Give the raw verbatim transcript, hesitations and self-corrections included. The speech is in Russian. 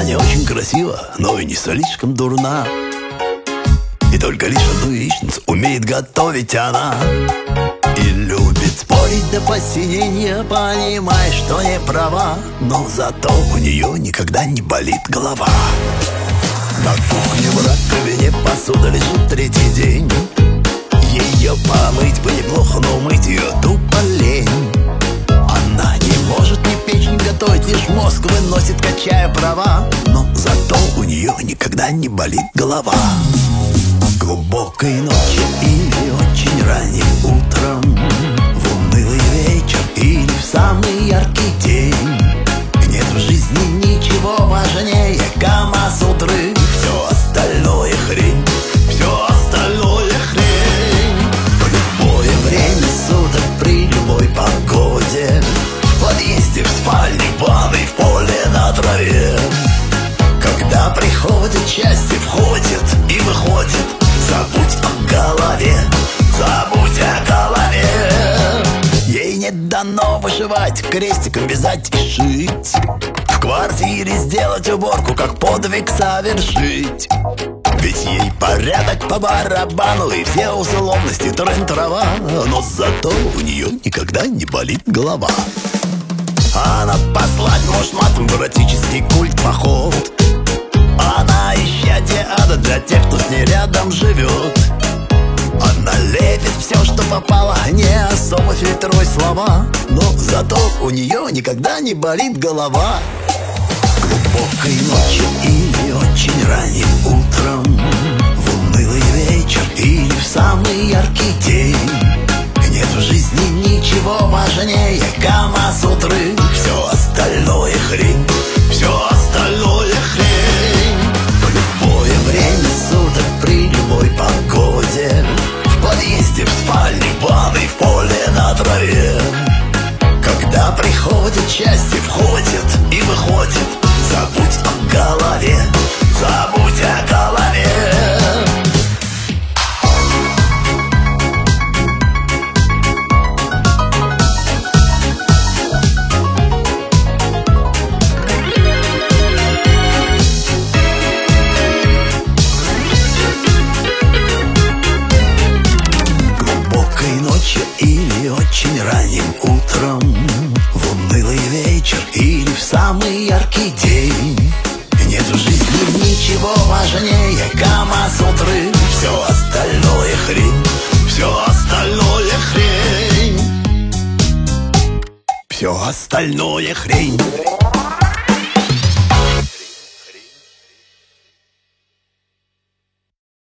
Она не очень красива, но и не слишком дурна. И только лишь одну яичницу умеет готовить она. И любит спорить до посинения, понимая, что не права. Но зато у нее никогда не болит голова. На кухне в раковине посуда лежит третий день. Ее помыть бы неплохо, но мыть ее тупо лень. Она не может ни печь, ни готовить, лишь мозг выносит, качая права. Но зато у нее никогда не болит голова. Глубокой ночью или очень ранним утром, в унылый вечер или в самый яркий день, нет в жизни ничего важнее Камасутры. Все остальное хрень, все остальное хрень. В любое время суток, при любой погоде, в подъезде, в спальне, в ванной, в поле, на траве. Когда приходит счастье, входит и выходит. Забудь о голове, забудь о голове. Ей не дано вышивать, крестиком вязать и шить, в квартире сделать уборку, как подвиг совершить. Ведь ей порядок по барабану и все условности трын-трава. Но зато у нее никогда не болит голова. Она послать может матом в эротический культ поход. Она исчадие ада для тех, кто с ней рядом живет. Она лепит все, что попало, не особо фильтруя слова. Но зато у нее никогда не болит голова. Глубокой ночью или очень ранним утром, в унылый вечер или в самый яркий день, нет в жизни ничего важнее Камасутры. Все остальное хрень, все остальное хрень. В любое время суток, при любой погоде, в подъезде, в спальне, в ванной, в поле, на траве. Когда приходит счастье, входит и выходит. Забудь о голове, забудь о голове. Или очень ранним утром, в унылый вечер или в самый яркий день, нет в жизни ничего важнее Камасутры. Все остальное хрень, все остальное хрень, все остальное хрень.